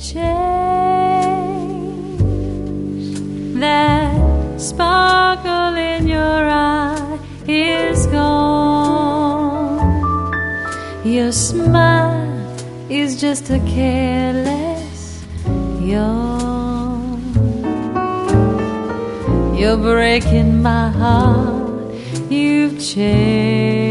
changed. That sparkle in your eye is gone. Your smile is just a careless yawn. You're breaking my heart. You've changed.